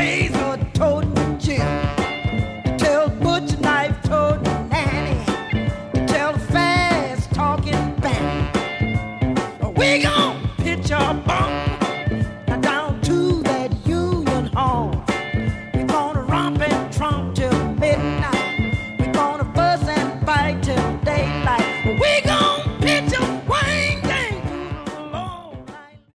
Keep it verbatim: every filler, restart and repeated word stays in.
razor toting Jim, to tell butcher knife toting Nanny, to tell fast talking Fanny. We gon' pitch our bunk